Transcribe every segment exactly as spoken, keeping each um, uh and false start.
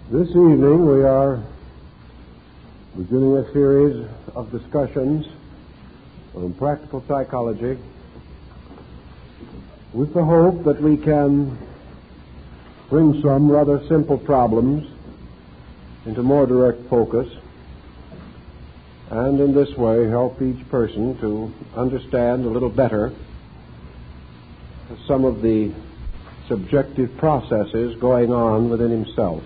This evening we are beginning a series of discussions on practical psychology with the hope that we can bring some rather simple problems into more direct focus and in this way help each person to understand a little better some of the subjective processes going on within himself.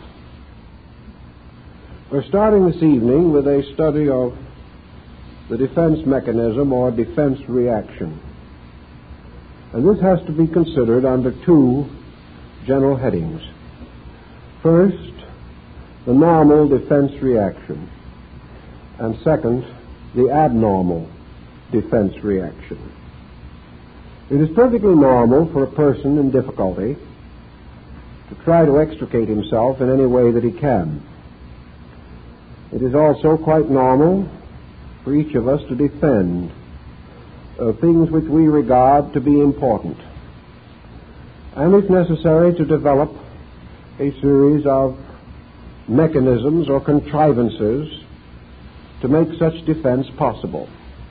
We're starting this evening with a study of the defense mechanism or defense reaction. And this has to be considered under two general headings. First, the normal defense reaction. And second, the abnormal defense reaction. It is perfectly normal for a person in difficulty to try to extricate himself in any way that he can. It is also quite normal for each of us to defend uh, things which we regard to be important. And it's necessary to develop a series of mechanisms or contrivances to make such defense possible.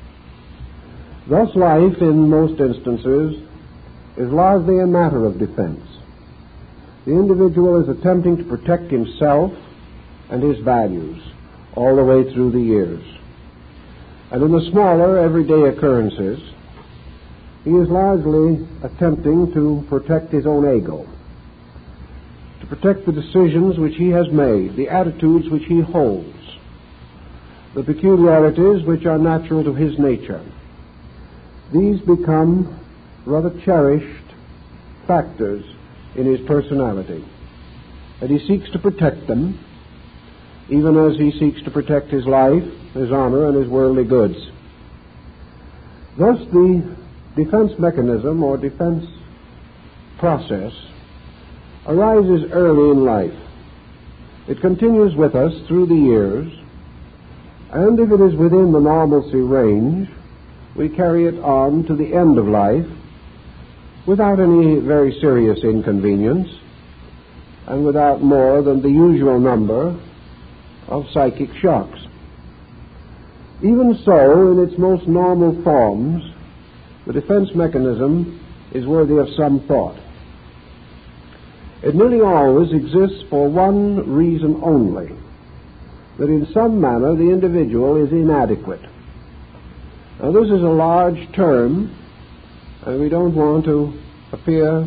Thus, life, in most instances, is largely a matter of defense. The individual is attempting to protect himself and his values all the way through the years. And in the smaller, everyday occurrences, he is largely attempting to protect his own ego, to protect the decisions which he has made, the attitudes which he holds, the peculiarities which are natural to his nature. These become rather cherished factors in his personality, and he seeks to protect them, even as he seeks to protect his life, his honor, and his worldly goods. Thus, the defense mechanism or defense process arises early in life. It continues with us through the years, and if it is within the normalcy range, we carry it on to the end of life without any very serious inconvenience and without more than the usual number of psychic shocks. Even so, in its most normal forms, the defense mechanism is worthy of some thought. It nearly always exists for one reason only, that in some manner the individual is inadequate. Now, this is a large term, and we don't want to appear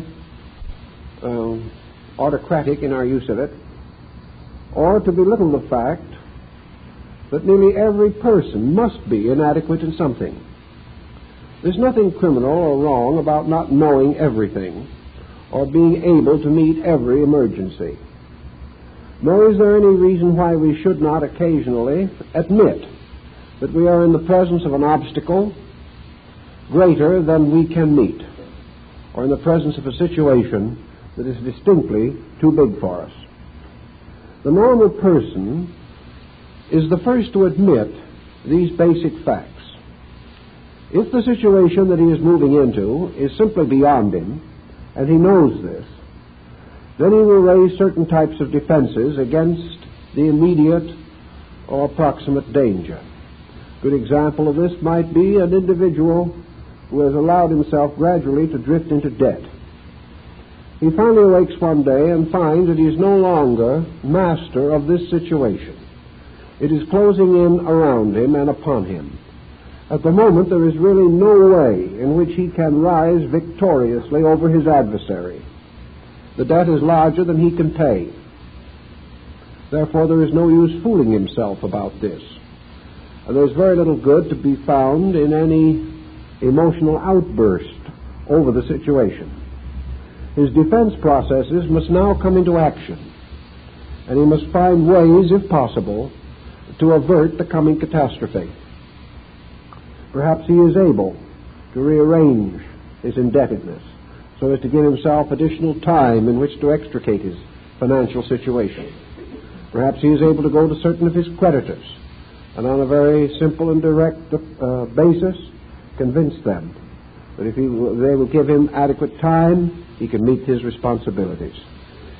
uh, autocratic in our use of it, or to belittle the fact that nearly every person must be inadequate in something. There's nothing criminal or wrong about not knowing everything or being able to meet every emergency. Nor is there any reason why we should not occasionally admit that we are in the presence of an obstacle greater than we can meet, or in the presence of a situation that is distinctly too big for us. The normal person is the first to admit these basic facts. If the situation that he is moving into is simply beyond him, and he knows this, then he will raise certain types of defenses against the immediate or approximate danger. A good example of this might be an individual who has allowed himself gradually to drift into debt. He finally awakes one day and finds that he is no longer master of this situation. It is closing in around him and upon him. At the moment, there is really no way in which he can rise victoriously over his adversary. The debt is larger than he can pay. Therefore, there is no use fooling himself about this. And there's very little good to be found in any emotional outburst over the situation. His defense processes must now come into action, and he must find ways, if possible, to avert the coming catastrophe. Perhaps he is able to rearrange his indebtedness so as to give himself additional time in which to extricate his financial situation. Perhaps he is able to go to certain of his creditors and on a very simple and direct uh, basis convince them that if he, they will give him adequate time, he can meet his responsibilities.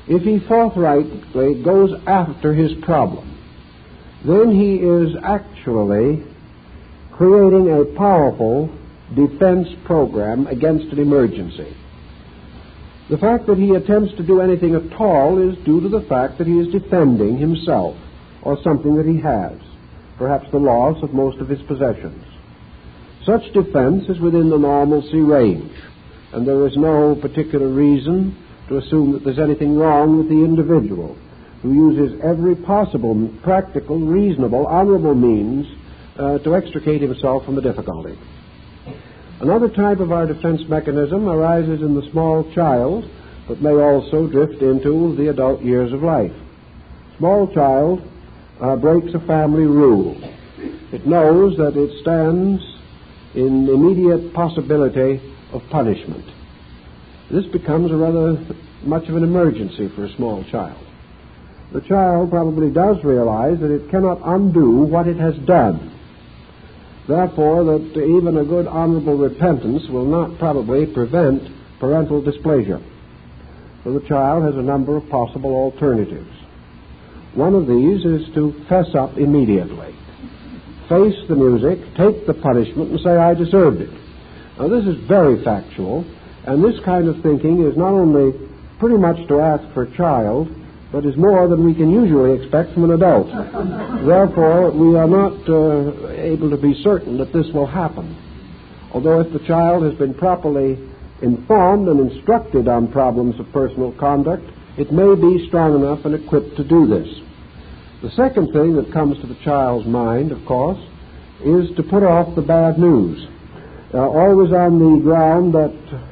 if he forthrightly goes after his problem, then he is actually creating a powerful defense program against an emergency. The fact that he attempts to do anything at all is due to the fact that he is defending himself or something that he has, perhaps the loss of most of his possessions. Such defense is within the normalcy range, and there is no particular reason to assume that there's anything wrong with the individual who uses every possible, practical, reasonable, honorable means uh, to extricate himself from a difficulty. Another type of our defense mechanism arises in the small child, but may also drift into the adult years of life. Small child uh, breaks a family rule. It knows that it stands in immediate possibility of punishment. This becomes a rather much of an emergency for a small child. The child probably does realize that it cannot undo what it has done. Therefore, that even a good honorable repentance will not probably prevent parental displeasure. So the child has a number of possible alternatives. One of these is to fess up immediately, face the music, take the punishment, and say, I deserved it. Now, this is very factual, and this kind of thinking is not only pretty much to ask for a child, but is more than we can usually expect from an adult. Therefore, we are not uh, able to be certain that this will happen. Although if the child has been properly informed and instructed on problems of personal conduct, it may be strong enough and equipped to do this. The second thing that comes to the child's mind, of course, is to put off the bad news, uh, always on the ground that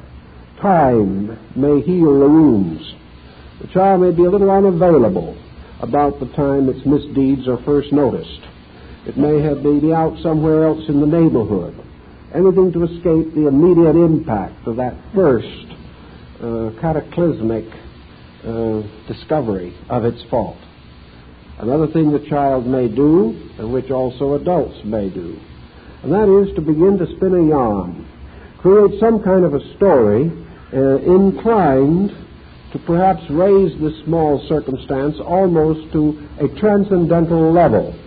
time may heal the wounds. The child may be a little unavailable about the time its misdeeds are first noticed. It may have been out somewhere else in the neighborhood. Anything to escape the immediate impact of that first uh, cataclysmic uh, discovery of its fault. Another thing the child may do, and which also adults may do, and that is to begin to spin a yarn, create some kind of a story uh, inclined to perhaps raise this small circumstance almost to a transcendental level.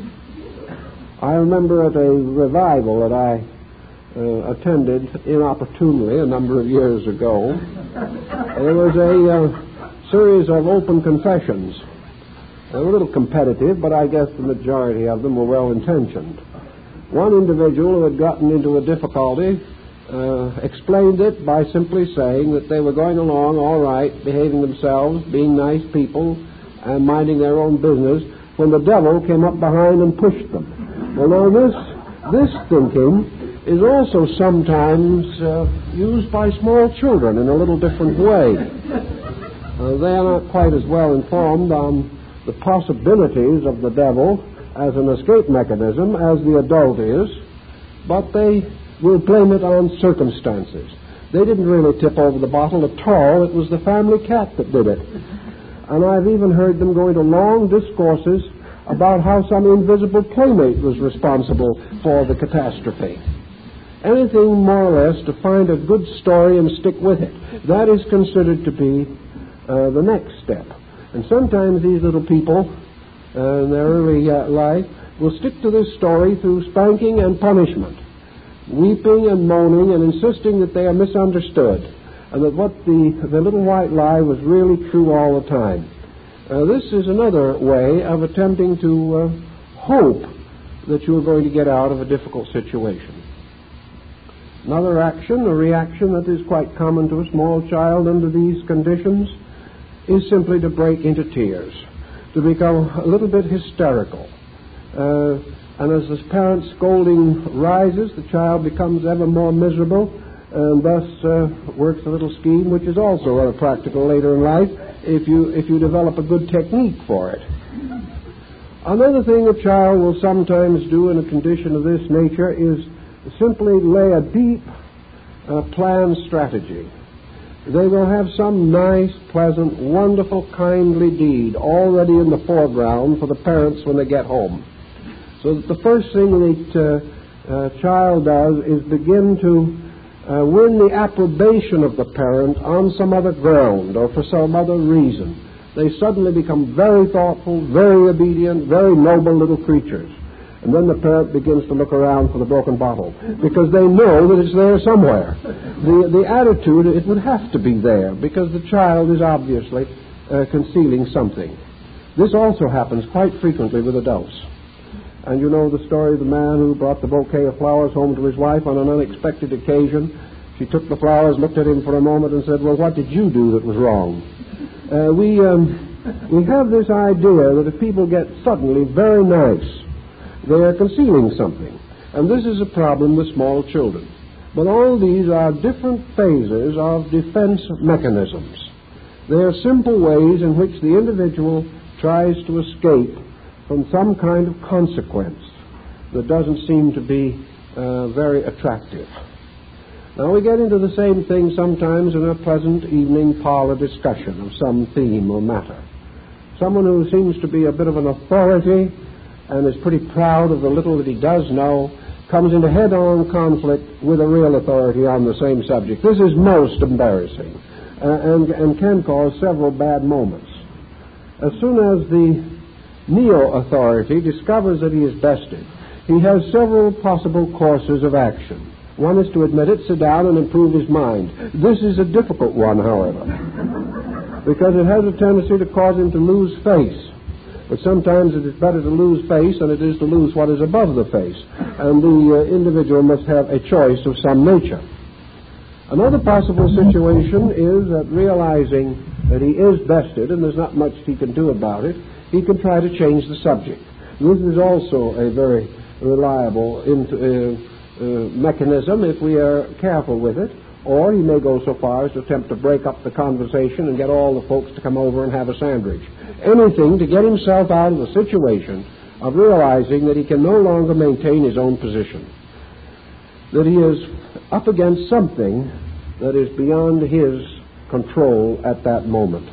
I remember at a revival that I uh, attended inopportunely a number of years ago, there was a uh, series of open confessions. They were a little competitive, but I guess the majority of them were well-intentioned. One individual who had gotten into a difficulty Uh, explained it by simply saying that they were going along all right, behaving themselves, being nice people, and minding their own business, when the devil came up behind and pushed them. Well, now this, this thinking is also sometimes uh, used by small children in a little different way. Uh, they are not quite as well informed on the possibilities of the devil as an escape mechanism as the adult is, but they will blame it on circumstances. They didn't really tip over the bottle at all. It was the family cat that did it. And I've even heard them go into long discourses about how some invisible playmate was responsible for the catastrophe. Anything more or less to find a good story and stick with it. That is considered to be uh, the next step. And sometimes these little people uh, in their early uh, life will stick to this story through spanking and punishment, weeping and moaning and insisting that they are misunderstood and that what the, the little white lie was really true all the time. Uh, this is another way of attempting to uh, hope that you are going to get out of a difficult situation. Another action, a reaction that is quite common to a small child under these conditions, is simply to break into tears, to become a little bit hysterical. Uh, And as the parent's scolding rises, the child becomes ever more miserable and thus uh, works a little scheme, which is also rather practical later in life if you, if you develop a good technique for it. Another thing a child will sometimes do in a condition of this nature is simply lay a deep uh, planned strategy. They will have some nice, pleasant, wonderful, kindly deed already in the foreground for the parents when they get home. So that the first thing that uh, uh, child does is begin to uh, win the approbation of the parent on some other ground or for some other reason they suddenly become very thoughtful, very obedient, very noble little creatures. And then the parent begins to look around for the broken bottle because they know that it's there somewhere. The, the attitude, it would have to be there because the child is obviously uh, concealing something. This also happens quite frequently with adults. And you know the story of the man who brought the bouquet of flowers home to his wife on an unexpected occasion. She took the flowers, looked at him for a moment, and said, "Well, what did you do that was wrong?" Uh, we, um, we have this idea that if people get suddenly very nice, they are concealing something. And this is a problem with small children. But all these are different phases of defense mechanisms. They are simple ways in which the individual tries to escape from some kind of consequence that doesn't seem to be uh, very attractive. Now, we get into the same thing sometimes in a pleasant evening parlor discussion of some theme or matter. Someone who seems to be a bit of an authority and is pretty proud of the little that he does know comes into head-on conflict with a real authority on the same subject. This is most embarrassing uh, and, and can cause several bad moments. As soon as the neo-authority discovers that he is bested, he has several possible courses of action. One is to admit it, sit down, and improve his mind. This is a difficult one, however, because it has a tendency to cause him to lose face. But sometimes it is better to lose face than it is to lose what is above the face, and the uh, individual must have a choice of some nature. Another possible situation is that realizing that he is bested and there's not much he can do about it, he can try to change the subject. This is also a very reliable int- uh, uh, mechanism if we are careful with it, or he may go so far as to attempt to break up the conversation and get all the folks to come over and have a sandwich. Anything to get himself out of the situation of realizing that he can no longer maintain his own position, that he is up against something that is beyond his control at that moment.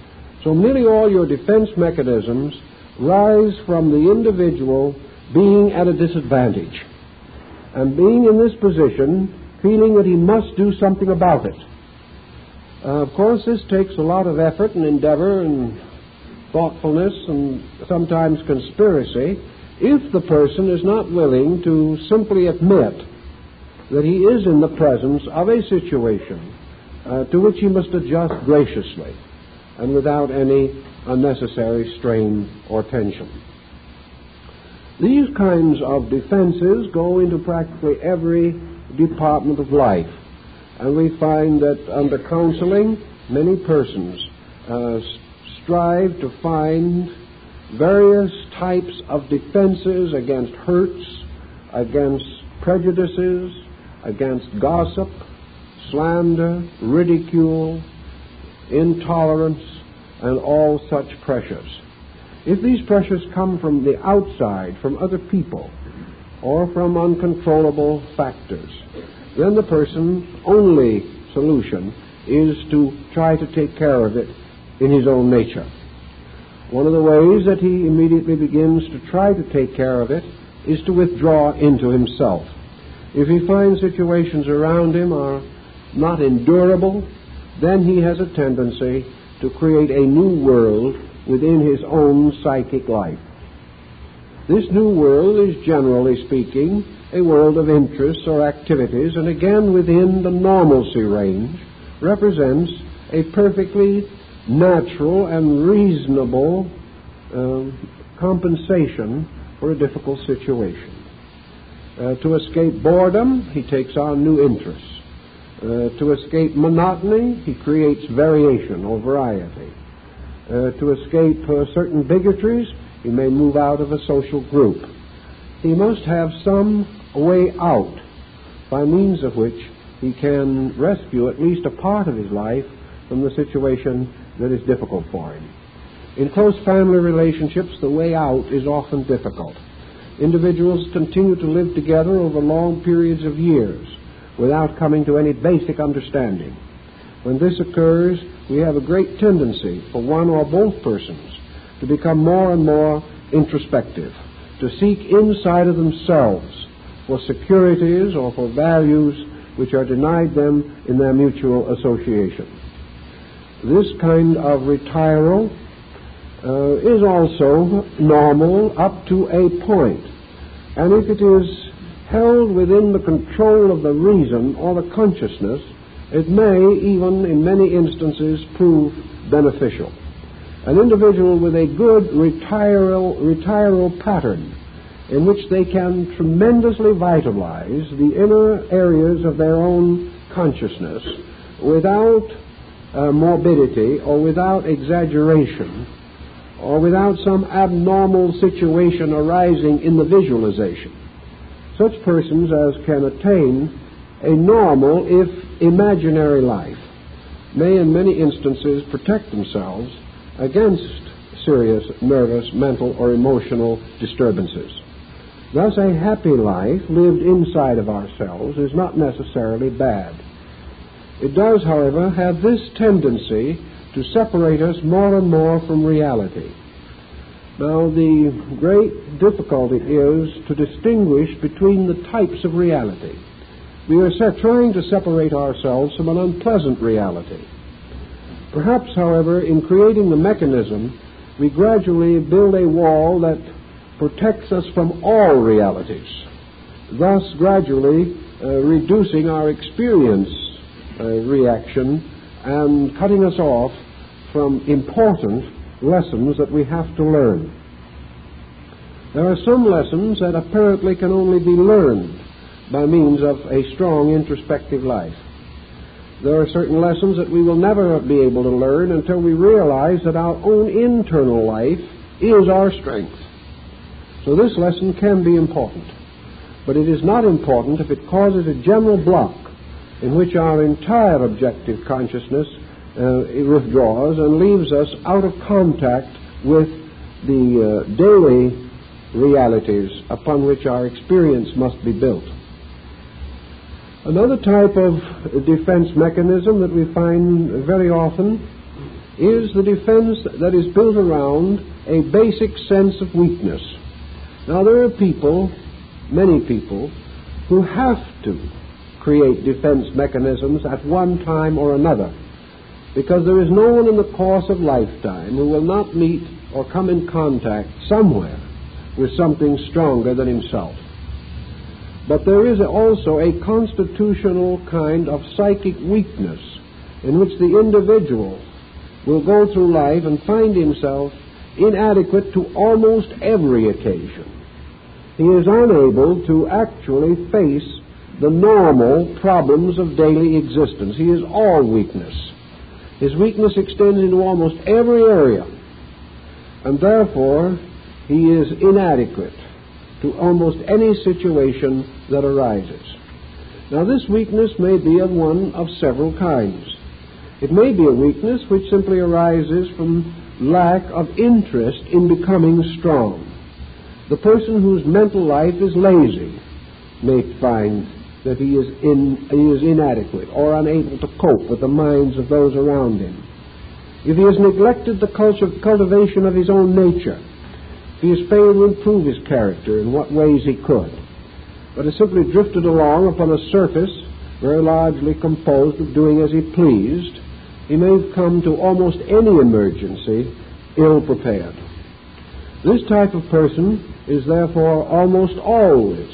So nearly all your defense mechanisms rise from the individual being at a disadvantage and being in this position, feeling that he must do something about it. Uh, of course, this takes a lot of effort and endeavor and thoughtfulness and sometimes conspiracy if the person is not willing to simply admit that he is in the presence of a situation uh, to which he must adjust graciously and without any unnecessary strain or tension. These kinds of defenses go into practically every department of life, and we find that under counseling, many persons uh, strive to find various types of defenses against hurts, against prejudices, against gossip, slander, ridicule, intolerance, and all such pressures. If these pressures come from the outside, from other people, or from uncontrollable factors, then the person's only solution is to try to take care of it in his own nature. One of the ways that he immediately begins to try to take care of it is to withdraw into himself. If he finds situations around him are not endurable, then he has a tendency to create a new world within his own psychic life. This new world is, generally speaking, a world of interests or activities, and again within the normalcy range, represents a perfectly natural and reasonable uh, compensation for a difficult situation. Uh, to escape boredom, he takes on new interests. Uh, to escape monotony, he creates variation or variety. Uh, to escape uh, certain bigotries, he may move out of a social group. He must have some way out by means of which he can rescue at least a part of his life from the situation that is difficult for him. In close family relationships, the way out is often difficult. Individuals continue to live together over long periods of years without coming to any basic understanding. When this occurs, we have a great tendency for one or both persons to become more and more introspective, to seek inside of themselves for securities or for values which are denied them in their mutual association. This kind of retiral uh, is also normal up to a point. And if it is held within the control of the reason or the consciousness, it may even in many instances prove beneficial. An individual with a good retiral, retiral pattern in which they can tremendously vitalize the inner areas of their own consciousness without uh, morbidity or without exaggeration or without some abnormal situation arising in the visualization. Such persons as can attain a normal, if imaginary life, may in many instances protect themselves against serious nervous, mental, or emotional disturbances. Thus, a happy life lived inside of ourselves is not necessarily bad. It does, however, have this tendency to separate us more and more from reality. Now, the great difficulty is to distinguish between the types of reality. We are set trying to separate ourselves from an unpleasant reality. Perhaps, however, in creating the mechanism, we gradually build a wall that protects us from all realities, thus gradually uh, reducing our experience uh, reaction and cutting us off from important lessons that we have to learn. There are some lessons that apparently can only be learned by means of a strong introspective life. There are certain lessons that we will never be able to learn until we realize that our own internal life is our strength. So this lesson can be important, but it is not important if it causes a general block in which our entire objective consciousness uh, withdraws and leaves us out of contact with the uh, daily realities upon which our experience must be built. Another type of defense mechanism that we find very often is the defense that is built around a basic sense of weakness. Now, there are people, many people, who have to create defense mechanisms at one time or another, because there is no one in the course of lifetime who will not meet or come in contact somewhere with something stronger than himself. But there is also a constitutional kind of psychic weakness in which the individual will go through life and find himself inadequate to almost every occasion. He is unable to actually face the normal problems of daily existence. He is all weakness. His weakness extends into almost every area, and therefore he is inadequate to almost any situation that arises. Now, this weakness may be of one of several kinds. It may be a weakness which simply arises from lack of interest in becoming strong. The person whose mental life is lazy may find that he is, in, he is inadequate or unable to cope with the minds of those around him. If he has neglected the culture, cultivation of his own nature, if he has failed to improve his character in what ways he could, but has simply drifted along upon a surface very largely composed of doing as he pleased, he may come to almost any emergency ill-prepared. This type of person is therefore almost always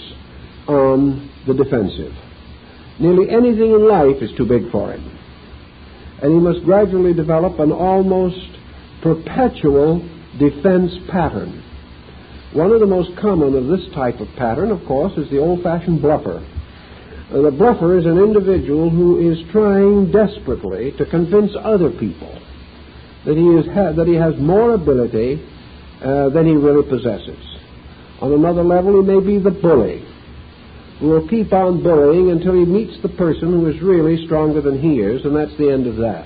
on the defensive. Nearly anything in life is too big for him, and he must gradually develop an almost perpetual defense pattern. One of the most common of this type of pattern, of course, is the old-fashioned bluffer. Uh, the bluffer is an individual who is trying desperately to convince other people that he, is ha- that he has more ability uh, than he really possesses. On another level, he may be the bully, who will keep on bullying until he meets the person who is really stronger than he is, and that's the end of that.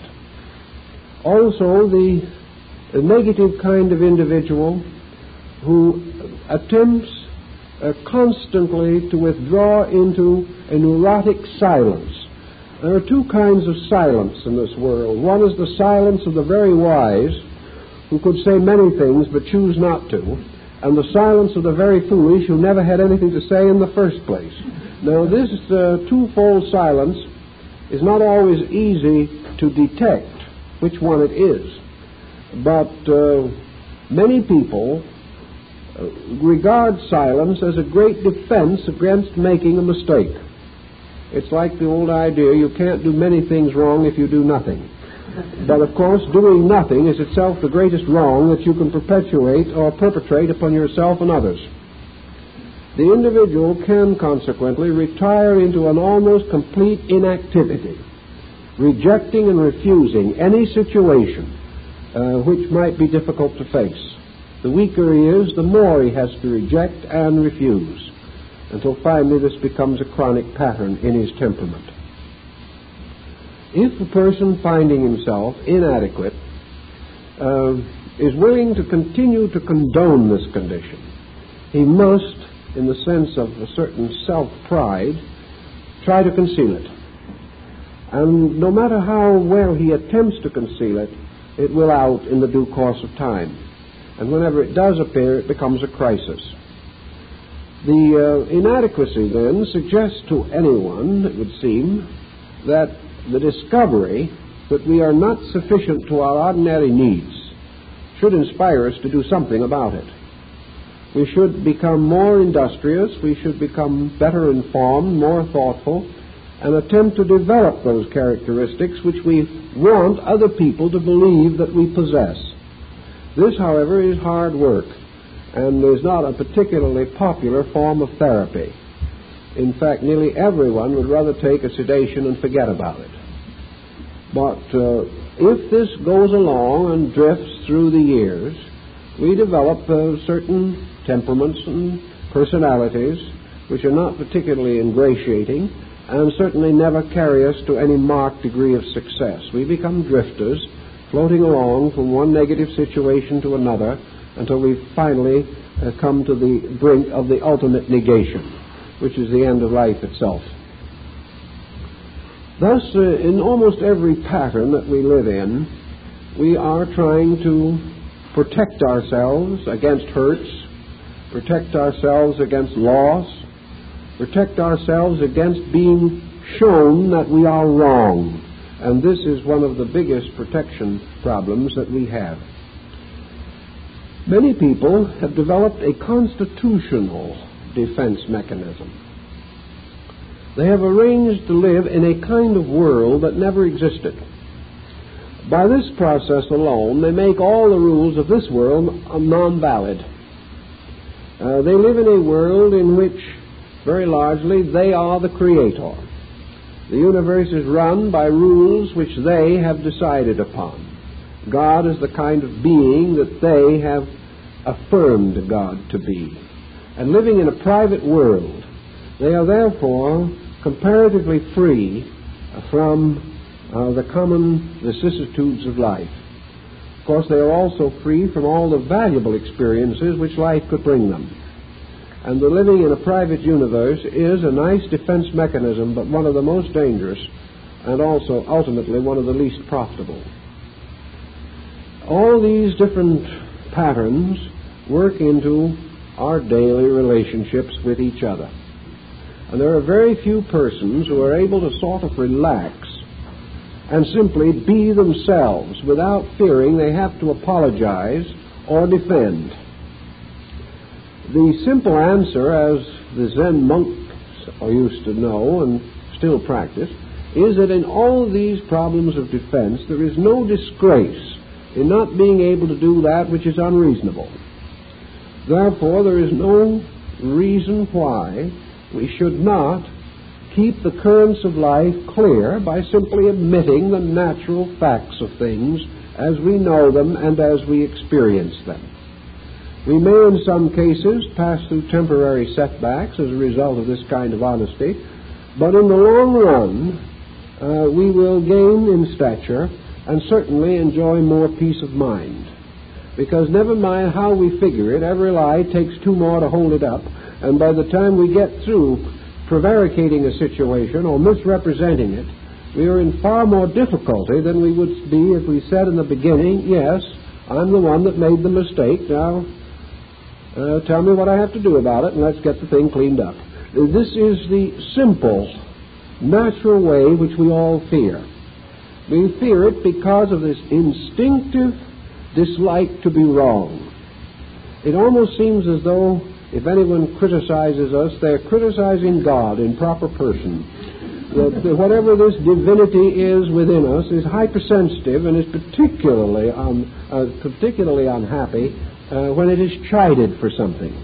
Also, the, the negative kind of individual who attempts uh, constantly to withdraw into a neurotic silence. There are two kinds of silence in this world. One is the silence of the very wise, who could say many things but choose not to, and the silence of the very foolish, who never had anything to say in the first place. Now, this uh, twofold silence is not always easy to detect which one it is, but uh, Many people uh, regard silence as a great defense against making a mistake. It's like the old idea, you can't do many things wrong if you do nothing. But of course, doing nothing is itself the greatest wrong that you can perpetuate or perpetrate upon yourself and others. The individual can consequently retire into an almost complete inactivity, rejecting and refusing any situation uh, which might be difficult to face. The weaker he is, the more he has to reject and refuse, until finally this becomes a chronic pattern in his temperament. If a person finding himself inadequate uh, is willing to continue to condone this condition, he must, in the sense of a certain self-pride, try to conceal it. And no matter how well he attempts to conceal it, it will out in the due course of time. And whenever it does appear, it becomes a crisis. The uh, inadequacy then suggests to anyone, it would seem, that the discovery that we are not sufficient to our ordinary needs should inspire us to do something about it. We should become more industrious, we should become better informed, more thoughtful, and attempt to develop those characteristics which we want other people to believe that we possess. This, however, is hard work, and is not a particularly popular form of therapy. In fact, nearly everyone would rather take a sedation and forget about it. But uh, if this goes along and drifts through the years, we develop uh, certain temperaments and personalities which are not particularly ingratiating and certainly never carry us to any marked degree of success. We become drifters, floating along from one negative situation to another until we finally uh, come to the brink of the ultimate negation, which is the end of life itself. Thus, uh, in almost every pattern that we live in, we are trying to protect ourselves against hurts, protect ourselves against loss, protect ourselves against being shown that we are wrong. And this is one of the biggest protection problems that we have. Many people have developed a constitutional defense mechanism. They have arranged to live in a kind of world that never existed. By this process alone, they make all the rules of this world non-valid. Uh, they live in a world in which, very largely, they are the creator. The universe is run by rules which they have decided upon. God is the kind of being that they have affirmed God to be. And living in a private world, they are therefore comparatively free from uh, the common vicissitudes of life. Of course, they are also free from all the valuable experiences which life could bring them. And the living in a private universe is a nice defense mechanism, but one of the most dangerous and also ultimately one of the least profitable. All these different patterns work into our daily relationships with each other. And there are very few persons who are able to sort of relax and simply be themselves without fearing they have to apologize or defend. The simple answer, as the Zen monks used to know and still practice, is that in all these problems of defense there is no disgrace in not being able to do that which is unreasonable. Therefore, there is no reason why we should not keep the currents of life clear by simply admitting the natural facts of things as we know them and as we experience them. We may in some cases pass through temporary setbacks as a result of this kind of honesty, but in the long run uh, we will gain in stature and certainly enjoy more peace of mind. Because never mind how we figure it, every lie takes two more to hold it up, and by the time we get through prevaricating a situation or misrepresenting it, we are in far more difficulty than we would be if we said in the beginning, yes, I'm the one that made the mistake, now uh, tell me what I have to do about it and let's get the thing cleaned up. This is the simple, natural way which we all fear. We fear it because of this instinctive dislike to be wrong. it almost seems as though if anyone criticizes us, they're criticizing God in proper person. That, that whatever this divinity is within us is hypersensitive and is particularly un, uh, particularly unhappy uh, when it is chided for something.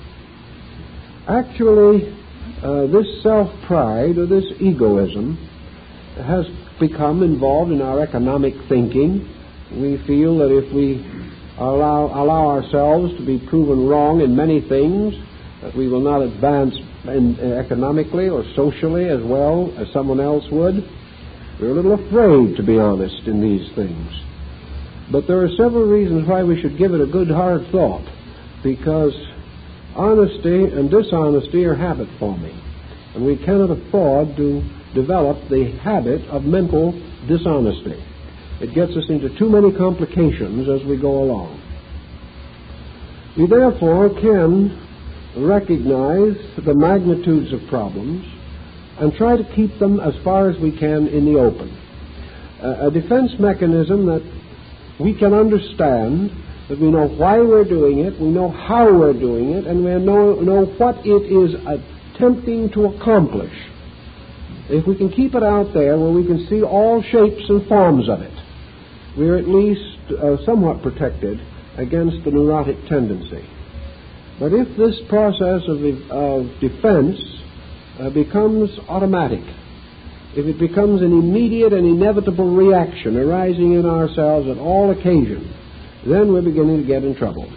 Actually, uh, this self-pride or this egoism has become involved in our economic thinking. We feel that if we allow, allow ourselves to be proven wrong in many things, that we will not advance in, uh, economically or socially as well as someone else would. We're a little afraid, to be honest, in these things. But there are several reasons why we should give it a good hard thought, because honesty and dishonesty are habit-forming, and we cannot afford to develop the habit of mental dishonesty. It gets us into too many complications as we go along. We therefore can recognize the magnitudes of problems and try to keep them as far as we can in the open. Uh, a defense mechanism that we can understand, that we know why we're doing it, we know how we're doing it, and we know, know what it is attempting to accomplish. If we can keep it out there where we can see all shapes and forms of it, we're at least uh, somewhat protected against the neurotic tendency. But if this process of, of defense uh, becomes automatic, if it becomes an immediate and inevitable reaction arising in ourselves at all occasions, then we're beginning to get in trouble.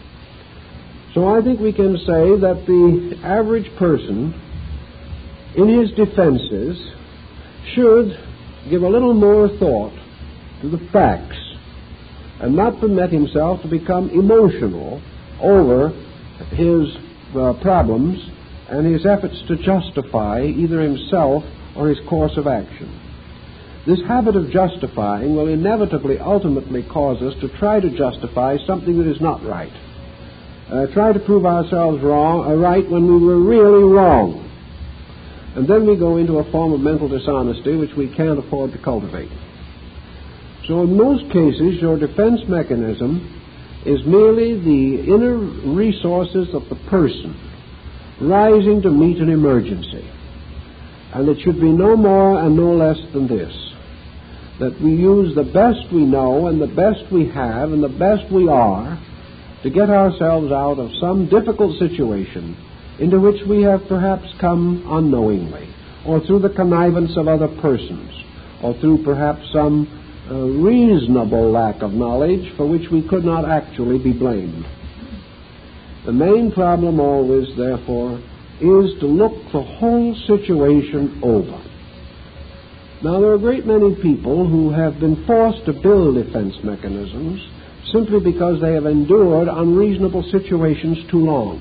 So I think we can say that the average person in his defenses should give a little more thought to the facts and not permit himself to become emotional over his uh, problems and his efforts to justify either himself or his course of action. This habit of justifying will inevitably ultimately cause us to try to justify something that is not right. Uh, try to prove ourselves wrong, uh, right when we were really wrong. And then we go into a form of mental dishonesty which we can't afford to cultivate. So in most cases, your defense mechanism is merely the inner resources of the person rising to meet an emergency. And it should be no more and no less than this, that we use the best we know and the best we have and the best we are to get ourselves out of some difficult situation into which we have perhaps come unknowingly, or through the connivance of other persons, or through perhaps some uh, reasonable lack of knowledge for which we could not actually be blamed. The main problem always, therefore, is to look the whole situation over. Now, there are a great many people who have been forced to build defense mechanisms simply because they have endured unreasonable situations too long.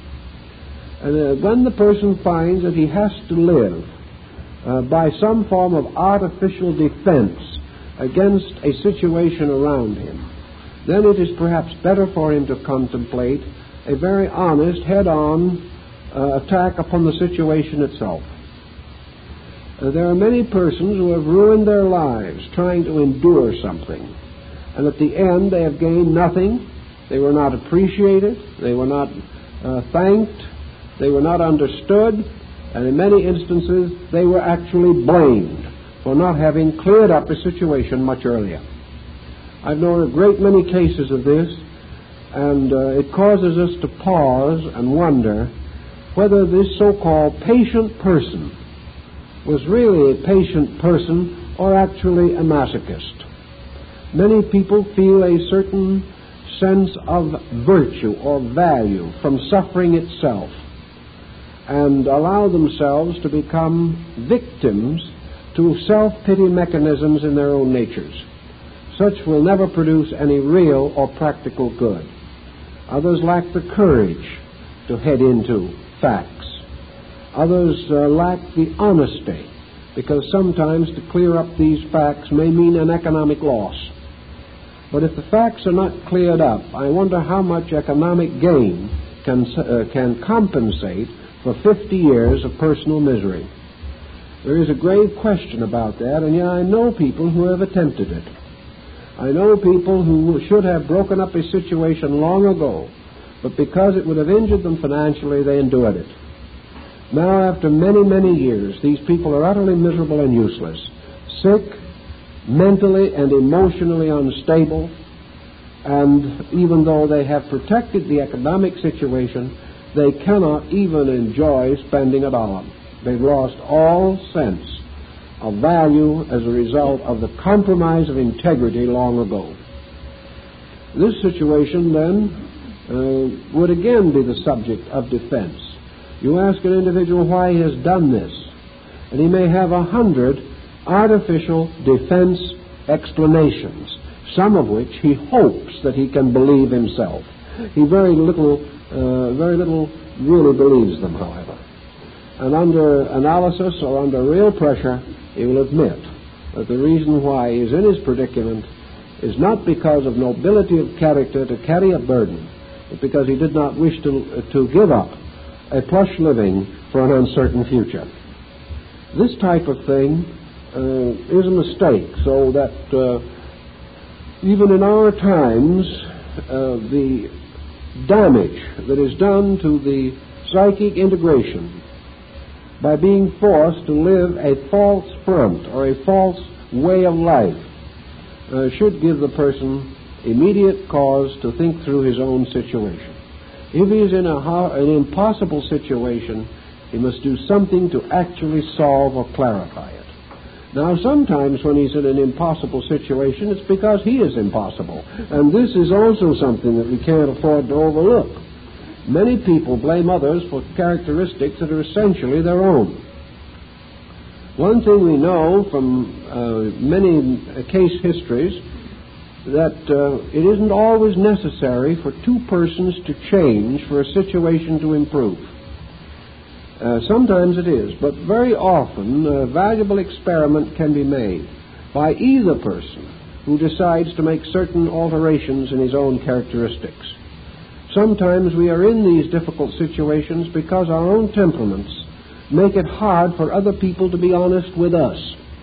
And uh, when the person finds that he has to live uh, by some form of artificial defense against a situation around him, then it is perhaps better for him to contemplate a very honest, head-on uh, attack upon the situation itself. Uh, there are many persons who have ruined their lives trying to endure something, and at the end they have gained nothing. They were not appreciated, they were not uh, thanked, they were not understood, and in many instances they were actually blamed for not having cleared up a situation much earlier. I've known a great many cases of this, and uh, it causes us to pause and wonder whether this so-called patient person was really a patient person or actually a masochist. Many people feel a certain sense of virtue or value from suffering itself and allow themselves to become victims to self-pity mechanisms in their own natures. Such will never produce any real or practical good. Others lack the courage to head into facts. Others uh, lack the honesty, because sometimes to clear up these facts may mean an economic loss. But if the facts are not cleared up, I wonder how much economic gain can, uh, can compensate for fifty years of personal misery. There is a grave question about that, and yet I know people who have attempted it. I know people who should have broken up a situation long ago but because it would have injured them financially, they endured it. Now, after many, many years, these people are utterly miserable and useless, sick, mentally and emotionally unstable, and even though they have protected the economic situation, they cannot even enjoy spending a dollar. They've lost all sense of value as a result of the compromise of integrity long ago. This situation, then, uh, would again be the subject of defense. You ask an individual why he has done this, and he may have a hundred artificial defense explanations, some of which he hopes that he can believe himself. He very little, uh, very little really believes them, however. And under analysis or under real pressure, he will admit that the reason why he is in his predicament is not because of nobility of character to carry a burden, but because he did not wish to, to give up a plush living for an uncertain future. This type of thing uh, is a mistake, so that uh, even in our times, uh, the damage that is done to the psychic integration by being forced to live a false front or a false way of life uh, should give the person immediate cause to think through his own situation. If he is in a, an impossible situation, he must do something to actually solve or clarify it. Now, sometimes when he's in an impossible situation, it's because he is impossible. And this is also something that we can't afford to overlook. Many people blame others for characteristics that are essentially their own. One thing we know from uh, many uh, case histories that uh, it isn't always necessary for two persons to change for a situation to improve. Uh, sometimes it is, but very often a valuable experiment can be made by either person who decides to make certain alterations in his own characteristics. Sometimes we are in these difficult situations because our own temperaments make it hard for other people to be honest with us.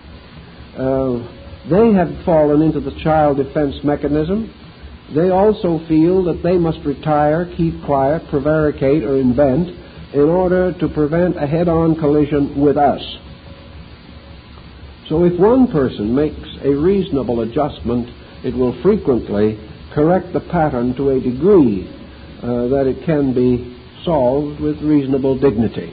Uh, they have fallen into the child defense mechanism. They also feel that they must retire, keep quiet, prevaricate, or invent in order to prevent a head-on collision with us. So if one person makes a reasonable adjustment, it will frequently correct the pattern to a degree uh, that it can be solved with reasonable dignity.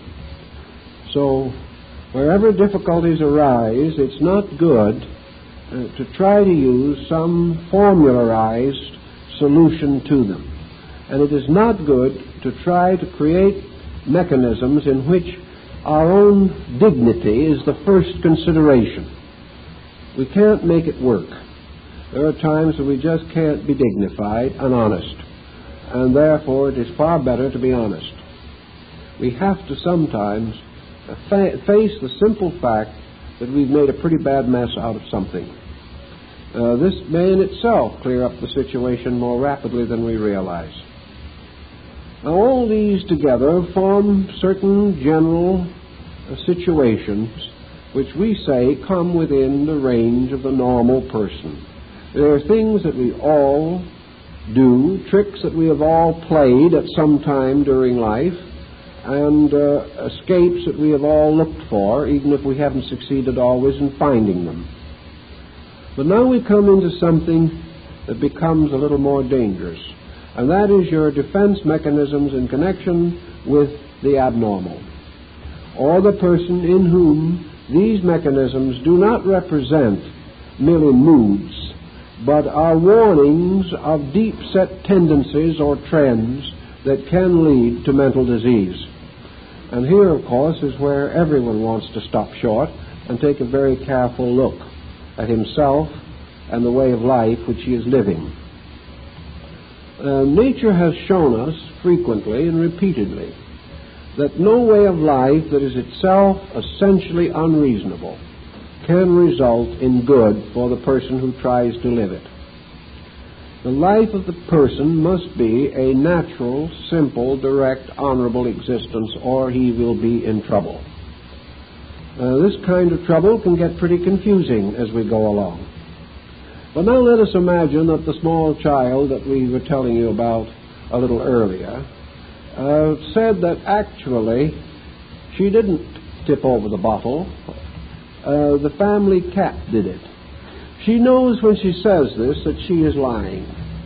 So wherever difficulties arise, it's not good uh, to try to use some formularized solution to them. And it is not good to try to create mechanisms in which our own dignity is the first consideration. We can't make it work. There are times that we just can't be dignified and honest, and therefore it is far better to be honest. We have to sometimes fa- face the simple fact that we've made a pretty bad mess out of something. Uh, this may in itself clear up the situation more rapidly than we realize. Now, all these together form certain general uh, situations which we say come within the range of the normal person. There are things that we all do, tricks that we have all played at some time during life, and uh, escapes that we have all looked for, even if we haven't succeeded always in finding them. But now we come into something that becomes a little more dangerous, and that is your defense mechanisms in connection with the abnormal, or the person in whom these mechanisms do not represent merely moods, but are warnings of deep-set tendencies or trends that can lead to mental disease. And here, of course, is where everyone wants to stop short and take a very careful look at himself and the way of life which he is living. Uh, nature has shown us frequently and repeatedly that no way of life that is itself essentially unreasonable can result in good for the person who tries to live it. The life of the person must be a natural, simple, direct, honorable existence, or he will be in trouble. Uh, this kind of trouble can get pretty confusing as we go along. But now let us imagine that the small child that we were telling you about a little earlier, uh, said that actually she didn't tip over the bottle. Uh, the family cat did it. She knows when she says this that she is lying.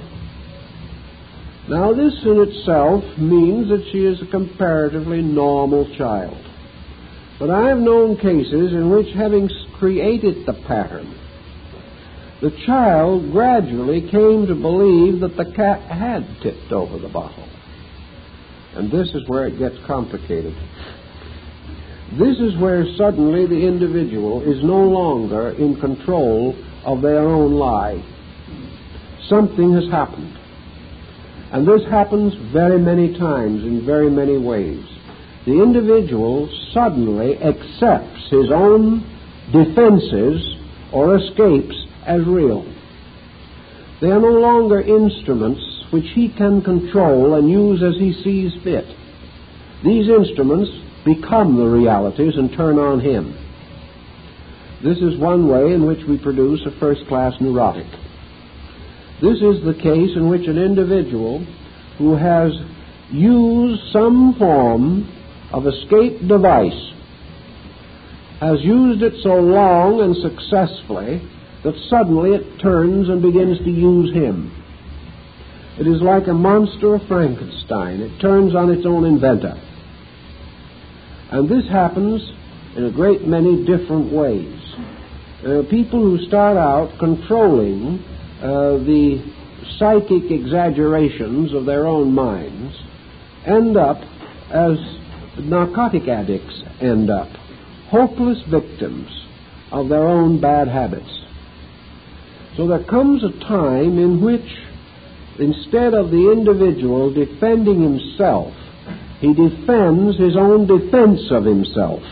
Now, this in itself means that she is a comparatively normal child. But I have known cases in which, having created the pattern, the child gradually came to believe that the cat had tipped over the bottle. And this is where it gets complicated. This is where suddenly the individual is no longer in control of their own lie. Something has happened. And this happens very many times in very many ways. The individual suddenly accepts his own defenses or escapes as real. They are no longer instruments which he can control and use as he sees fit. These instruments become the realities and turn on him. This is one way in which we produce a first-class neurotic. This is the case in which an individual who has used some form of escape device has used it so long and successfully that suddenly it turns and begins to use him. It is like a monster of Frankenstein. It turns on its own inventor. And this happens in a great many different ways. Uh, people who start out controlling uh, the psychic exaggerations of their own minds end up as narcotic addicts end up, hopeless victims of their own bad habits. So there comes a time in which, instead of the individual defending himself, he defends his own defense of himself.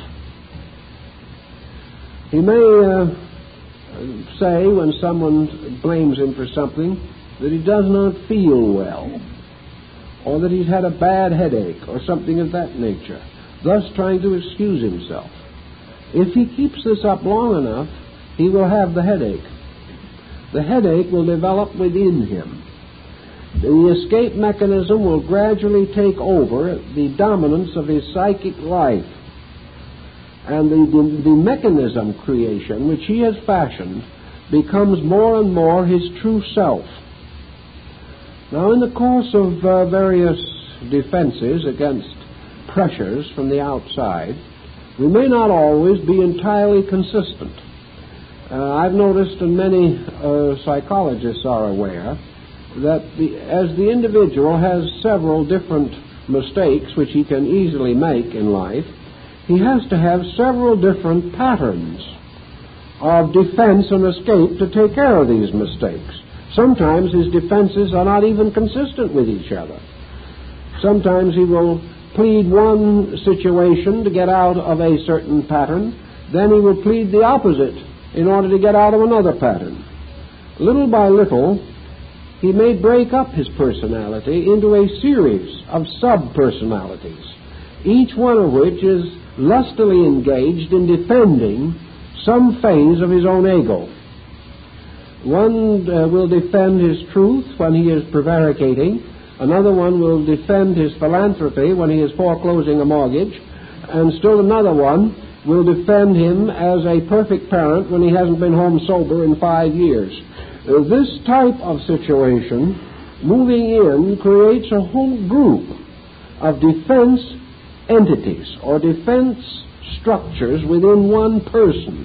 He may uh, say, when someone blames him for something, that he does not feel well, or that he's had a bad headache, or something of that nature, thus trying to excuse himself. If he keeps this up long enough, he will have the headache. The headache will develop within him. The escape mechanism will gradually take over the dominance of his psychic life. And the, the, the mechanism creation which he has fashioned becomes more and more his true self. Now, in the course of uh, various defenses against pressures from the outside, we may not always be entirely consistent. Uh, I've noticed, and many uh, psychologists are aware, that the, as the individual has several different mistakes which he can easily make in life, he has to have several different patterns of defense and escape to take care of these mistakes. Sometimes his defenses are not even consistent with each other. Sometimes he will plead one situation to get out of a certain pattern, then he will plead the opposite in order to get out of another pattern. Little by little, he may break up his personality into a series of sub-personalities, each one of which is lustily engaged in defending some phase of his own ego. One uh, will defend his truth when he is prevaricating. Another one will defend his philanthropy when he is foreclosing a mortgage. And still another one will defend him as a perfect parent when he hasn't been home sober in five years. Uh, this type of situation, moving in, creates a whole group of defense entities or defense structures within one person.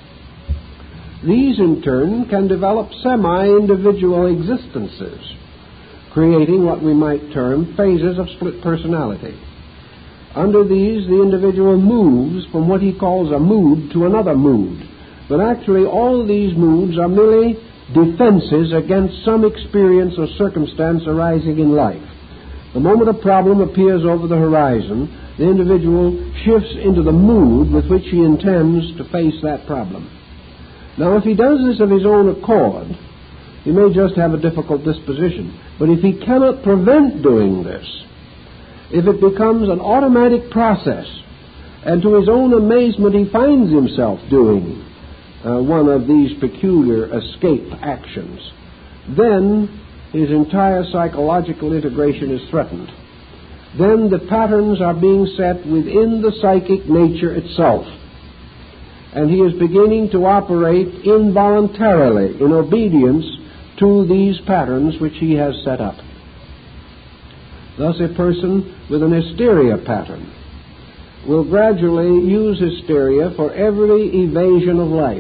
These, in turn, can develop semi-individual existences, creating what we might term phases of split personality. Under these, the individual moves from what he calls a mood to another mood. But actually, all of these moods are merely defenses against some experience or circumstance arising in life. The moment a problem appears over the horizon, the individual shifts into the mood with which he intends to face that problem. Now, if he does this of his own accord, he may just have a difficult disposition. But if he cannot prevent doing this, if it becomes an automatic process, and to his own amazement he finds himself doing uh, one of these peculiar escape actions, then his entire psychological integration is threatened. Then the patterns are being set within the psychic nature itself. And he is beginning to operate involuntarily in obedience to these patterns which he has set up. Thus, a person with an hysteria pattern will gradually use hysteria for every evasion of life.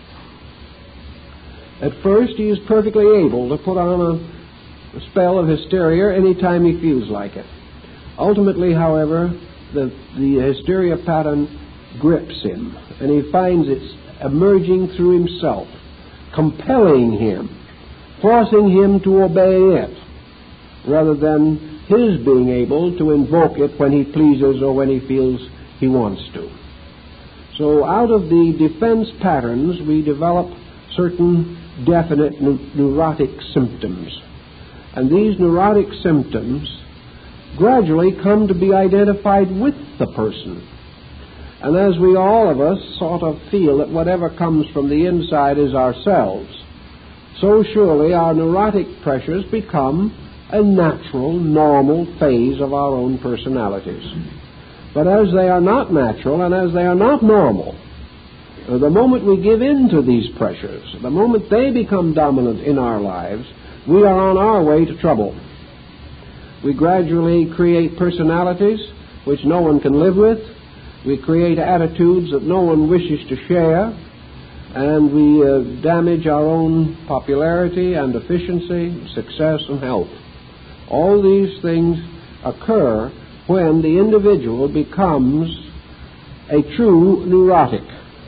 At first, he is perfectly able to put on a, a spell of hysteria any time he feels like it. Ultimately, however, the, the hysteria pattern grips him, and he finds it's emerging through himself, compelling him, forcing him to obey it, rather than his being able to invoke it when he pleases or when he feels he wants to. So out of the defense patterns, we develop certain definite neurotic symptoms. And these neurotic symptoms gradually come to be identified with the person. And as we all of us sort of feel that whatever comes from the inside is ourselves, so surely our neurotic pressures become a natural, normal phase of our own personalities. But as they are not natural and as they are not normal, the moment we give in to these pressures, the moment they become dominant in our lives, we are on our way to trouble. We gradually create personalities which no one can live with. We create attitudes that no one wishes to share. And we uh, damage our own popularity and efficiency, success and health. All these things occur when the individual becomes a true neurotic.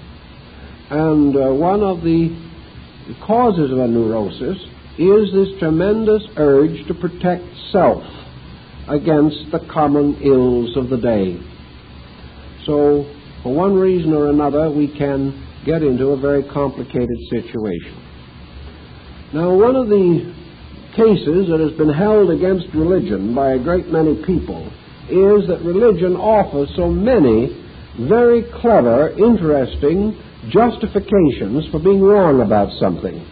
And uh, one of the causes of a neurosis is this tremendous urge to protect self against the common ills of the day. So, for one reason or another, we can get into a very complicated situation. Now, one of the cases that has been held against religion by a great many people is that religion offers so many very clever, interesting justifications for being wrong about something.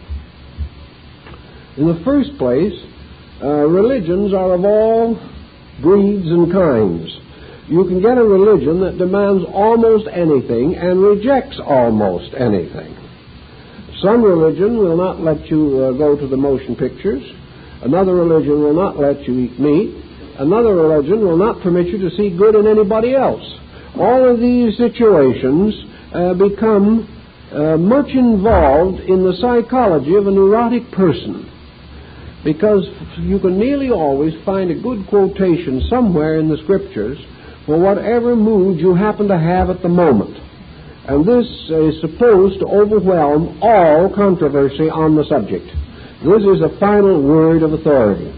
In the first place, uh, religions are of all breeds and kinds. You can get a religion that demands almost anything and rejects almost anything. Some religion will not let you uh, go to the motion pictures. Another religion will not let you eat meat. Another religion will not permit you to see good in anybody else. All of these situations uh, become uh, much involved in the psychology of a neurotic person, because you can nearly always find a good quotation somewhere in the Scriptures for whatever mood you happen to have at the moment. And this is supposed to overwhelm all controversy on the subject. This is a final word of authority.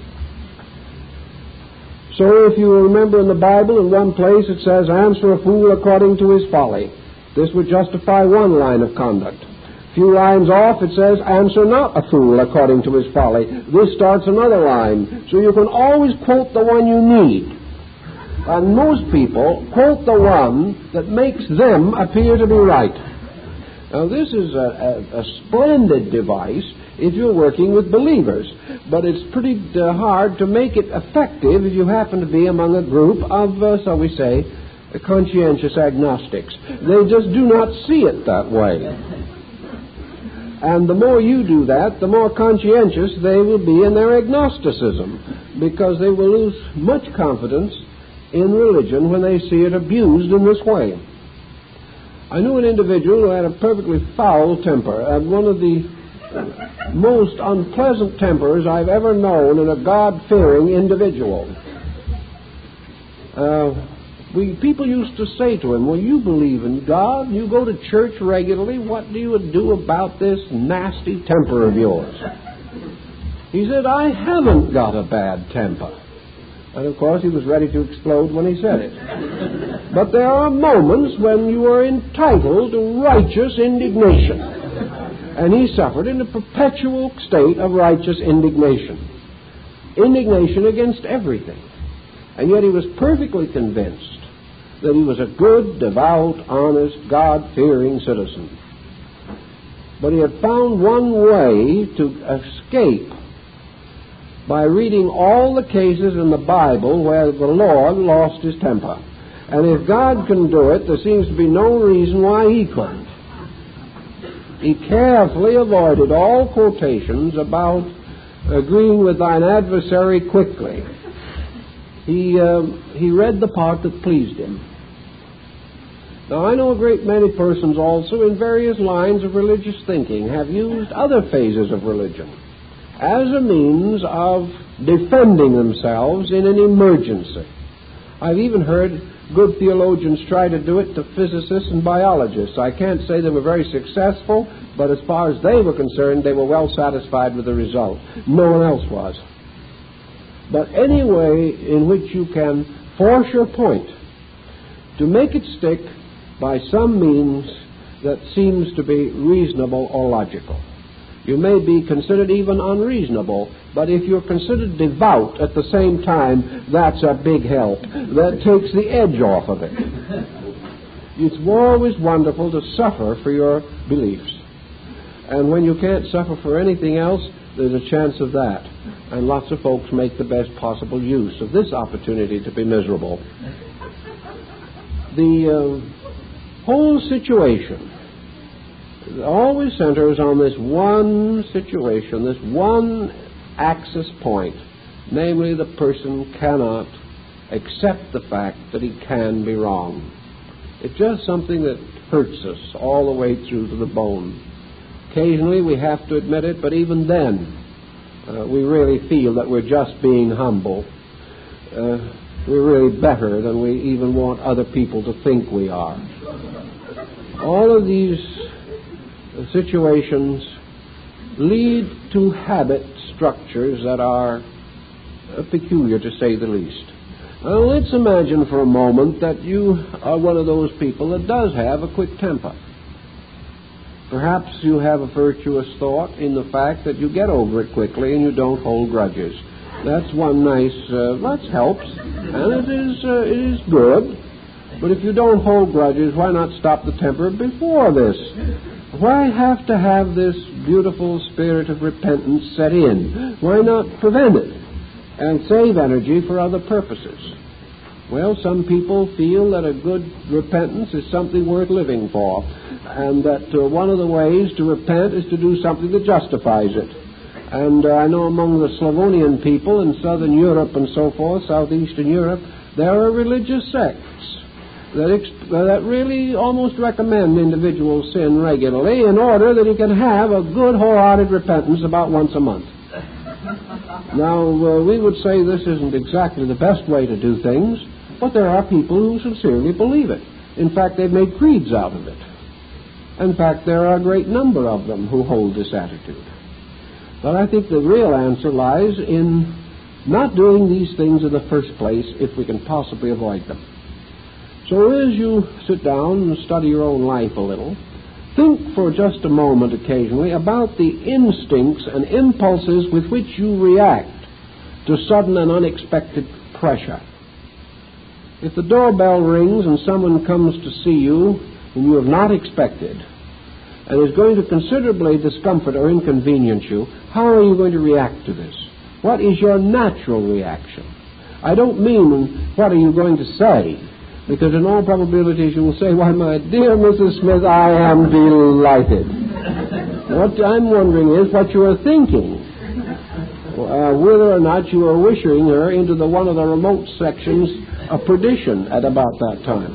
So if you remember in the Bible, in one place it says, answer a fool according to his folly. This would justify one line of conduct. A few lines off it says, answer not a fool according to his folly. This starts another line. So you can always quote the one you need. And most people quote the one that makes them appear to be right. Now this is a, a, a splendid device if you're working with believers, but it's pretty uh, hard to make it effective if you happen to be among a group of, uh, shall we say, conscientious agnostics. They just do not see it that way. And the more you do that, the more conscientious they will be in their agnosticism, because they will lose much confidence in religion when they see it abused in this way. I knew an individual who had a perfectly foul temper, and one of the most unpleasant tempers I've ever known in a God-fearing individual. Uh, we people used to say to him, well, you believe in God, you go to church regularly, what do you do about this nasty temper of yours? He said, I haven't got a bad temper. And of course he was ready to explode when he said it. But there are moments when you are entitled to righteous indignation. And he suffered in a perpetual state of righteous indignation. Indignation against everything. And yet he was perfectly convinced that he was a good, devout, honest, God-fearing citizen. But he had found one way to escape by reading all the cases in the Bible where the Lord lost his temper. And if God can do it, there seems to be no reason why he couldn't. He carefully avoided all quotations about agreeing with thine adversary quickly. He, uh, he read the part that pleased him. Now, I know a great many persons also in various lines of religious thinking have used other phases of religion as a means of defending themselves in an emergency. I've even heard good theologians try to do it to physicists and biologists. I can't say they were very successful, but as far as they were concerned, they were well satisfied with the result. No one else was. But any way in which you can force your point to make it stick by some means that seems to be reasonable or logical. You may be considered even unreasonable, but if you're considered devout at the same time, that's a big help. That takes the edge off of it. It's always wonderful to suffer for your beliefs. And when you can't suffer for anything else, there's a chance of that. And lots of folks make the best possible use of this opportunity to be miserable. The uh, whole situation always centers on this one situation, this one axis point, namely the person cannot accept the fact that he can be wrong. It's just something that hurts us all the way through to the bone. Occasionally we have to admit it, but even then uh, we really feel that we're just being humble. Uh, we're really better than we even want other people to think we are. All of these situations lead to habit structures that are uh, peculiar, to say the least. Now, let's imagine for a moment that you are one of those people that does have a quick temper. Perhaps you have a virtuous thought in the fact that you get over it quickly and you don't hold grudges. That's one nice, uh, that helps, and it is, uh, it is good. But if you don't hold grudges, why not stop the temper before this? Why have to have this beautiful spirit of repentance set in? Why not prevent it and save energy for other purposes? Well, some people feel that a good repentance is something worth living for, and that uh, one of the ways to repent is to do something that justifies it. And uh, I know among the Slavonian people in southern Europe and so forth, southeastern Europe, there are religious sects that, exp- that really almost recommend individuals sin regularly in order that he can have a good wholehearted repentance about once a month. Now, uh, we would say this isn't exactly the best way to do things, but there are people who sincerely believe it. In fact, they've made creeds out of it. In fact, there are a great number of them who hold this attitude. But I think the real answer lies in not doing these things in the first place if we can possibly avoid them. So as you sit down and study your own life a little, think for just a moment occasionally about the instincts and impulses with which you react to sudden and unexpected pressure. If the doorbell rings and someone comes to see you whom you have not expected and is going to considerably discomfort or inconvenience you, how are you going to react to this? What is your natural reaction? I don't mean what are you going to say, because in all probabilities you will say, why, my dear Missus Smith, I am delighted. What I'm wondering is what you are thinking, uh, whether or not you are wishing her into the one of the remote sections of perdition at about that time.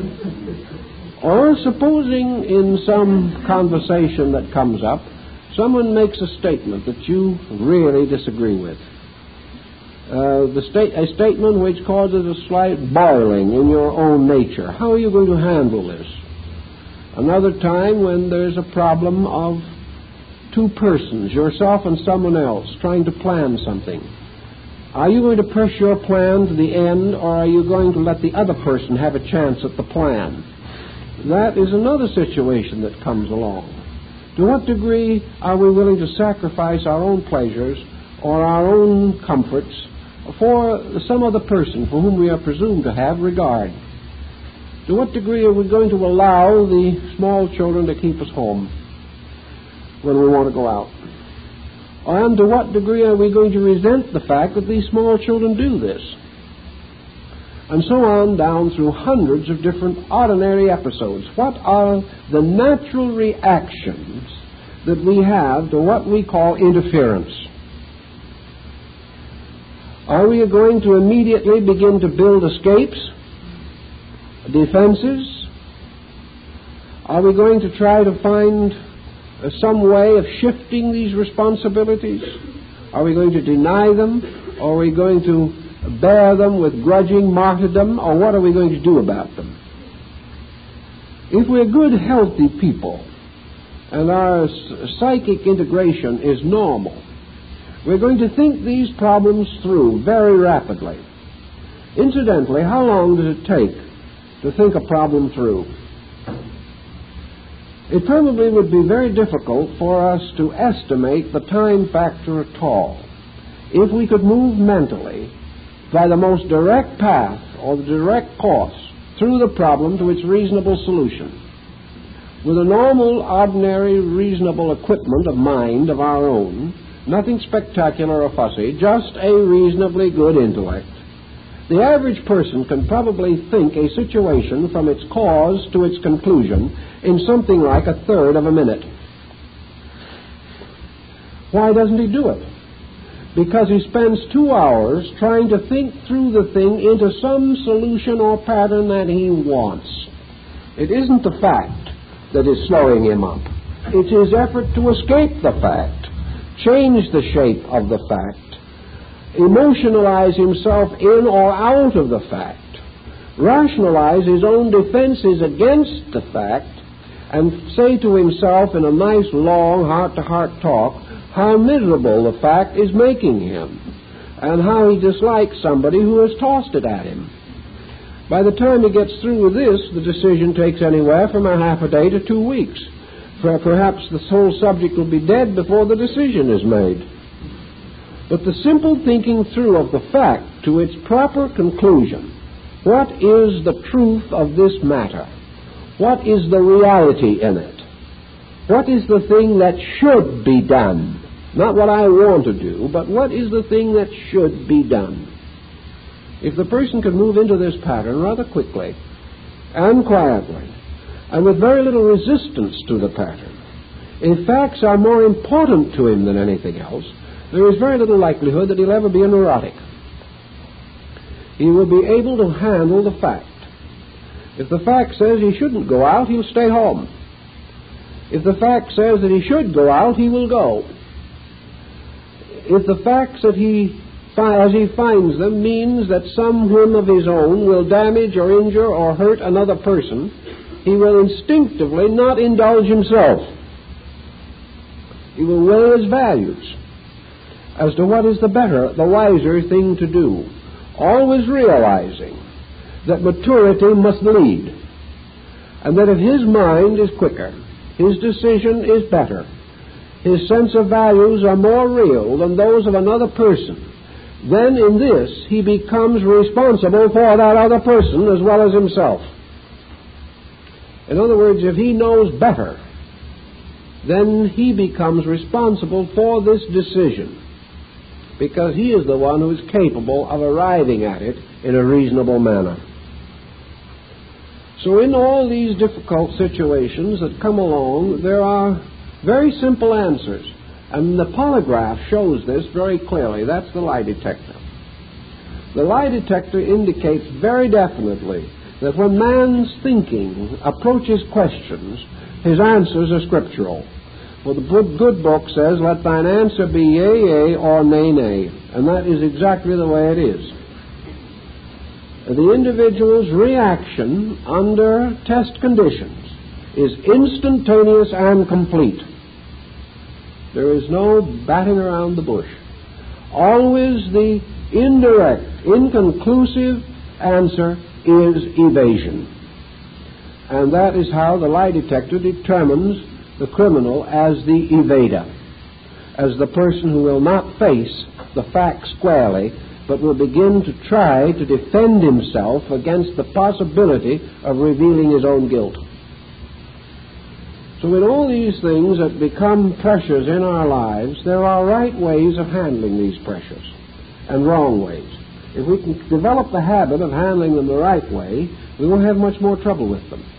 Or supposing in some conversation that comes up, someone makes a statement that you really disagree with. Uh, the sta- a statement which causes a slight boiling in your own nature. How are you going to handle this? Another time when there's a problem of two persons, yourself and someone else, trying to plan something. Are you going to press your plan to the end, or are you going to let the other person have a chance at the plan? That is another situation that comes along. To what degree are we willing to sacrifice our own pleasures or our own comforts for some other person for whom we are presumed to have regard? To what degree are we going to allow the small children to keep us home when we want to go out? And to what degree are we going to resent the fact that these small children do this? And so on down through hundreds of different ordinary episodes. What are the natural reactions that we have to what we call interference? Are we going to immediately begin to build escapes, defenses? Are we going to try to find uh, some way of shifting these responsibilities? Are we going to deny them? Or are we going to bear them with grudging martyrdom? Or what are we going to do about them? If we're good, healthy people, and our s- psychic integration is normal, we're going to think these problems through very rapidly. Incidentally, how long does it take to think a problem through? It probably would be very difficult for us to estimate the time factor at all if we could move mentally by the most direct path or the direct course through the problem to its reasonable solution. With a normal, ordinary, reasonable equipment of mind of our own, nothing spectacular or fussy, just a reasonably good intellect, the average person can probably think a situation from its cause to its conclusion in something like a third of a minute. Why doesn't he do it? Because he spends two hours trying to think through the thing into some solution or pattern that he wants. It isn't the fact that is slowing him up. It's his effort to escape the fact, change the shape of the fact, emotionalize himself in or out of the fact, rationalize his own defenses against the fact, and say to himself in a nice, long, heart-to-heart talk how miserable the fact is making him and how he dislikes somebody who has tossed it at him. By the time he gets through with this, the decision takes anywhere from a half a day to two weeks. For perhaps the whole subject will be dead before the decision is made. But the simple thinking through of the fact to its proper conclusion, what is the truth of this matter? What is the reality in it? What is the thing that should be done? Not what I want to do, but what is the thing that should be done? If the person could move into this pattern rather quickly and quietly, and with very little resistance to the pattern, if facts are more important to him than anything else, there is very little likelihood that he'll ever be a neurotic. He will be able to handle the fact. If the fact says he shouldn't go out, he'll stay home. If the fact says that he should go out, he will go. If the facts that he, as he finds them, means that some whim of his own will damage or injure or hurt another person, he will instinctively not indulge himself. He will weigh his values as to what is the better, the wiser thing to do, always realizing that maturity must lead, and that if his mind is quicker, his decision is better, his sense of values are more real than those of another person, then in this he becomes responsible for that other person as well as himself. In other words, if he knows better, then he becomes responsible for this decision, because he is the one who is capable of arriving at it in a reasonable manner. So in all these difficult situations that come along, there are very simple answers. And the polygraph shows this very clearly. That's the lie detector. The lie detector indicates very definitely that when man's thinking approaches questions, his answers are scriptural. Well, the good book says, let thine answer be yea, yea, or nay, nay. And that is exactly the way it is. The individual's reaction under test conditions is instantaneous and complete. There is no batting around the bush. Always the indirect, inconclusive answer is evasion. And that is how the lie detector determines the criminal as the evader, as the person who will not face the facts squarely, but will begin to try to defend himself against the possibility of revealing his own guilt. So in all these things that become pressures in our lives, there are right ways of handling these pressures and wrong ways. If we can develop the habit of handling them the right way, we won't have much more trouble with them.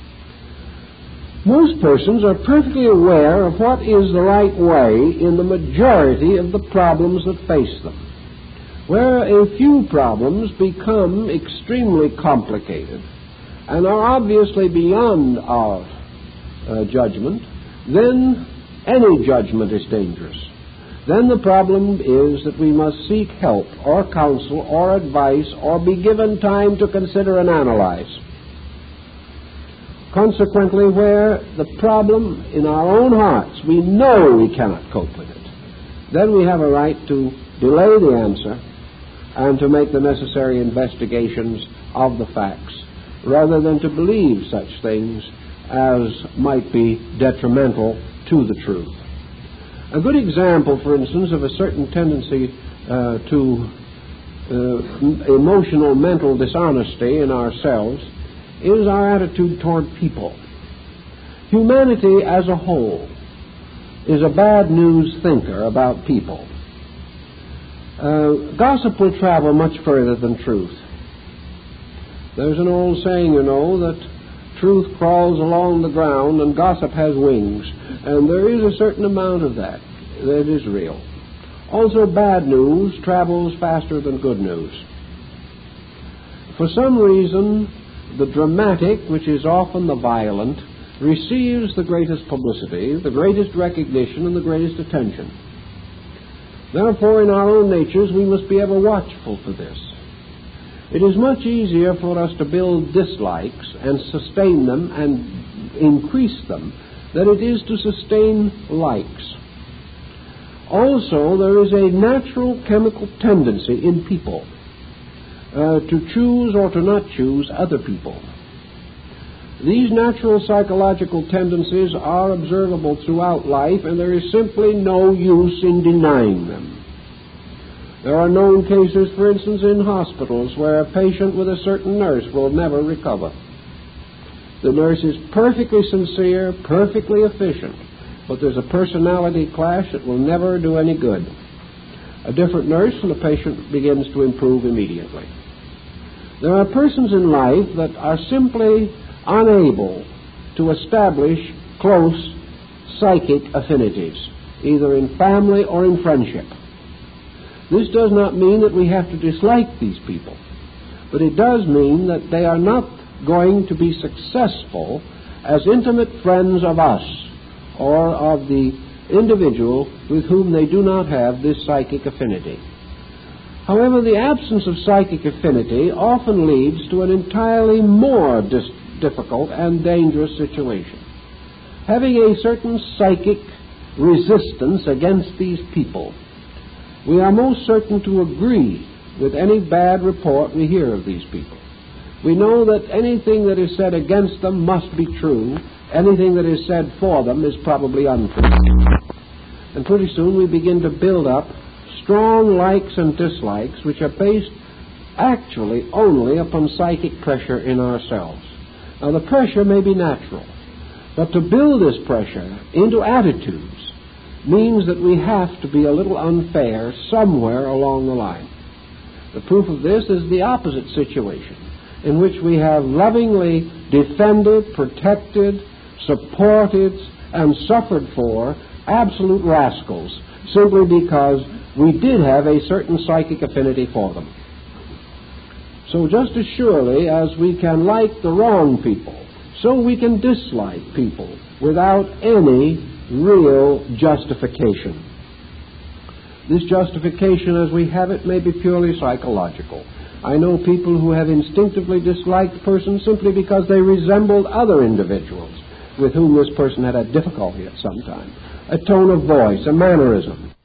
Most persons are perfectly aware of what is the right way in the majority of the problems that face them. Where a few problems become extremely complicated and are obviously beyond our uh, judgment, then any judgment is dangerous. Then the problem is that we must seek help or counsel or advice or be given time to consider and analyze. Consequently, where the problem in our own hearts, we know we cannot cope with it, then we have a right to delay the answer and to make the necessary investigations of the facts, rather than to believe such things as might be detrimental to the truth. A good example, for instance, of a certain tendency uh, to uh, emotional, mental dishonesty in ourselves is our attitude toward people. Humanity as a whole is a bad news thinker about people. Uh, gossip will travel much further than truth. There's an old saying, you know, that truth crawls along the ground and gossip has wings. And there is a certain amount of that that is real. Also, bad news travels faster than good news. For some reason, the dramatic, which is often the violent, receives the greatest publicity, the greatest recognition, and the greatest attention. Therefore, in our own natures, we must be ever watchful for this. It is much easier for us to build dislikes and sustain them and increase them than it is to sustain likes. Also, there is a natural chemical tendency in people uh, to choose or to not choose other people. These natural psychological tendencies are observable throughout life, and there is simply no use in denying them. There are known cases, for instance, in hospitals where a patient with a certain nurse will never recover. The nurse is perfectly sincere, perfectly efficient, but there's a personality clash that will never do any good. A different nurse and the patient begins to improve immediately. There are persons in life that are simply unable to establish close psychic affinities, either in family or in friendship. This does not mean that we have to dislike these people, but it does mean that they are not going to be successful as intimate friends of us or of the individual with whom they do not have this psychic affinity. However, the absence of psychic affinity often leads to an entirely more dis- difficult and dangerous situation. Having a certain psychic resistance against these people, we are most certain to agree with any bad report we hear of these people. We know that anything that is said against them must be true. Anything that is said for them is probably untrue. And pretty soon we begin to build up strong likes and dislikes which are based actually only upon psychic pressure in ourselves. Now, the pressure may be natural, but to build this pressure into attitudes means that we have to be a little unfair somewhere along the line. The proof of this is the opposite situation, in which we have lovingly defended, protected, supported, and suffered for absolute rascals simply because we did have a certain psychic affinity for them. So just as surely as we can like the wrong people, so we can dislike people without any real justification. This justification as we have it may be purely psychological. I know people who have instinctively disliked persons simply because they resembled other individuals with whom this person had had difficulty at some time. A tone of voice, a mannerism.